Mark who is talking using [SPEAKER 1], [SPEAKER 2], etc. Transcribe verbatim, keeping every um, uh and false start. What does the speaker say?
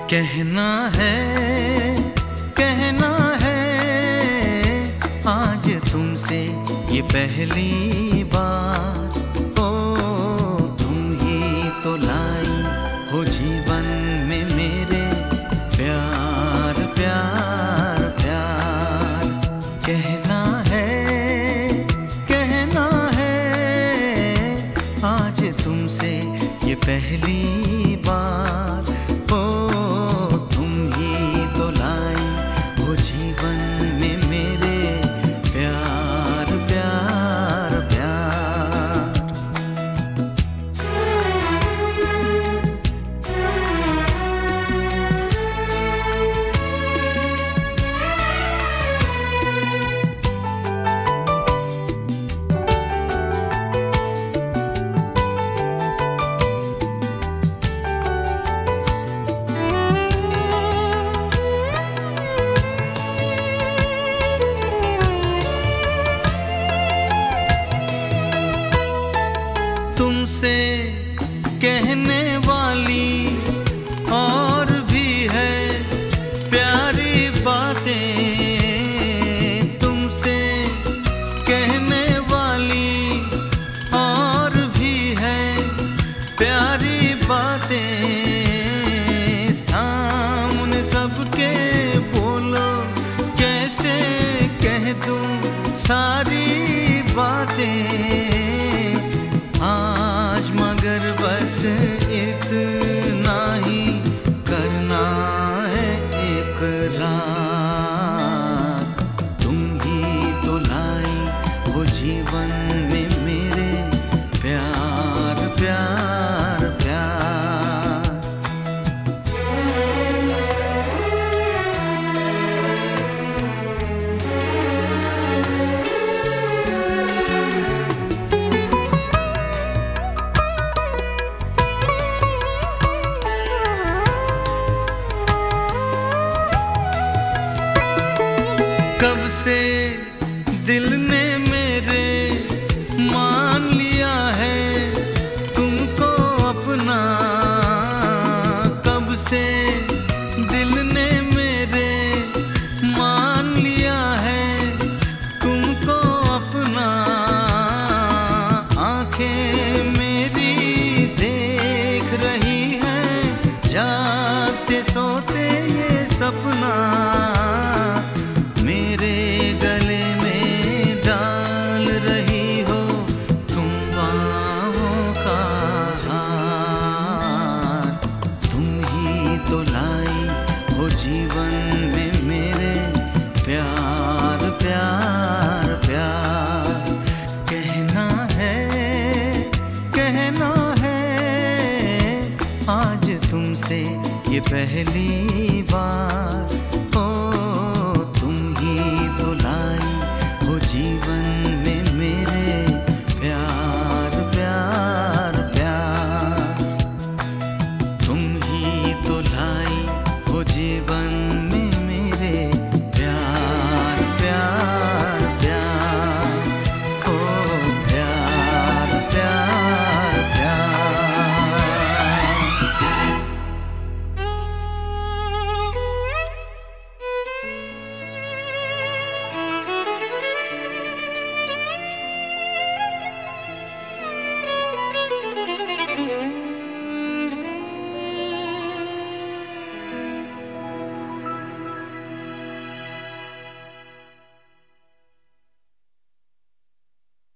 [SPEAKER 1] कहना है कहना है आज तुमसे ये पहली बार। ओ तुम ही तो लाई हो जीवन में मेरे प्यार प्यार प्यार। कहना है कहना है आज तुमसे ये पहली बार। ओ तुम ही तो लाई हो जीवन में मेरे प्यार प्यार प्यार। तुमसे कहने वाली और भी है प्यारी बातें। तुमसे कहने वाली और भी है प्यारी बातें। सामने सबके बोलो कैसे कह दूं सारी बातें। आज मगर बस इतना ही करना है इकरार। तुम ही तो लाई हो जीवन में मेरे प्यार प्यार प्यार। कब से दिल ने मेरे मान लिया है तुमको अपना। कब से दिल ने मेरे मान लिया है तुमको अपना। आंखें मेरी देख रही हैं जागते सोते ये सपना। मेरे गले में डाल रही हो तुम बाहों का हार। तुम ही तो लाई हो जीवन में मेरे प्यार प्यार प्यार। कहना है कहना है आज तुमसे ये पहली बार।